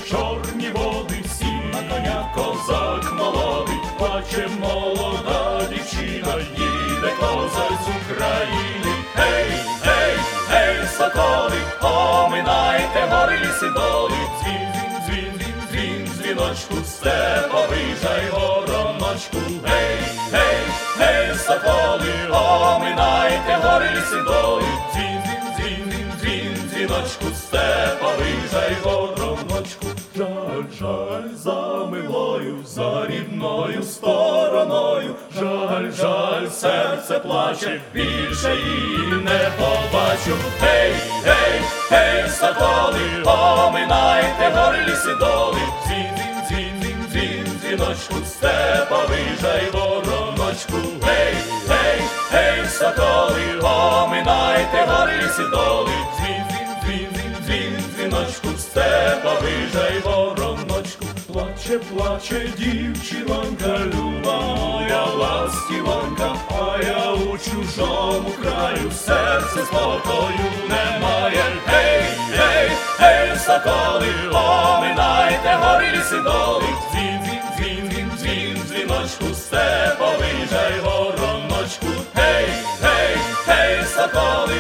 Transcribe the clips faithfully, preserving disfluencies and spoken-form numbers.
чорні води, сів на коня козак молодий, плаче молода дівчина, їде козак з України. Гей, гей, гей, соколи, оминайте гори, ліси, доли, дзвін, дзвін, дзвін, дзвін, дзвіночку, степовий жай вороночку. Гей, гей, гей, соколи, оминайте гори, ліси, доли, дзвін, дзвін, дзвін, дзвін, дзвіночку, степовий жай вороночку. Жаль, жаль, за милою, за рідною стороною, жаль, жаль, серце плаче, більше її не побачу. Гей, гей, гей, соколи, оминайте гори, ліси, доли, дзвін, дзвін, дзвін, дзвін, дзвіночку, степовий жай вороночку. Гей, гей, гей, соколи, оминайте гори, ліси, доли, дзвін, дзвін, дзвін, дзвін, дзвіночку, степовий жай вороночку. Плаче, плаче дівчинонька, люба моя ластівонька, а я у чужому краю, серце спокою немає. Гей, гей, гей, соколи, оминайте гори, ліси, доли, дзвін, дзвін, дзвін, дзвін, дзвіночку, степовий жай вороночку. Гей, гей, гей, соколи,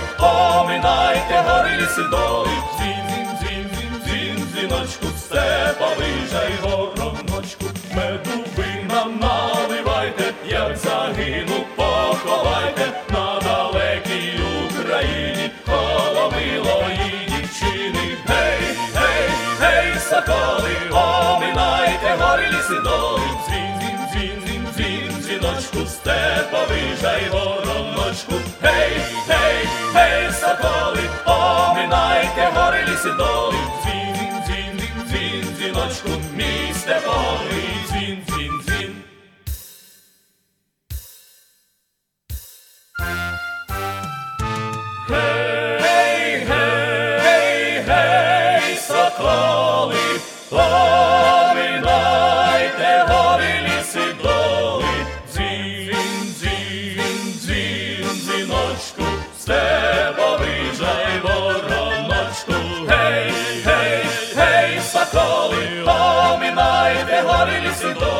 оминайте гори, ліси, доли, дзвін, дзвін, дзвін, дзвін, дзвіночку, степовий жай вороночку. Меду ви нам наливайте, як загину, поховайте на далекій Україні коло милої дівчини. Гей, гей, гей, соколи, оминайте гори, ліси, доли, дзвін, дзвін, дзвін, дзвін, дзвін, дзвіночку, степовий жай вороночку. Гей, гей, гей, соколи, оминайте гори, ліси, доли, дзвін, дзвін, дзвін, дзвін, дзвіночку, мій степовий дзвін, дзвін, дзвін. Гей, гей, гей, соколи, оминайте гори, ліси, доли, дзвін, дзвін, дзвін, дзвіночку, степовий жай вороночку. Гей, гей, гей, соколи, оминайте гори, ліси, доли,